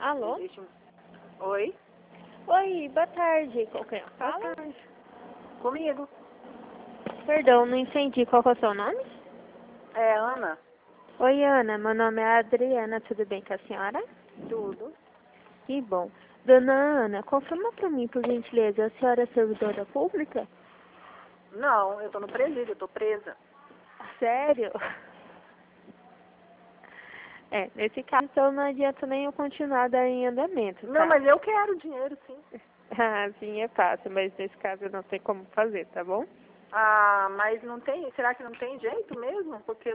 Alô? Oi? Oi, boa tarde. Qual que é? Fala. Boa tarde. Comigo. Perdão, não entendi. Qual que é o seu nome? É, Ana. Oi, Ana. Meu nome é Adriana. Tudo bem com a senhora? Tudo. Que bom. Dona Ana, confirma pra mim, por gentileza, a senhora é servidora pública? Não, eu tô no presídio, eu tô presa. Sério? É, nesse caso, então não adianta nem eu continuar dar em andamento, tá? Não, mas eu quero dinheiro, sim. Ah, sim, é fácil, mas nesse caso não tem como fazer, tá bom? Ah, mas não tem, será que não tem jeito mesmo? Porque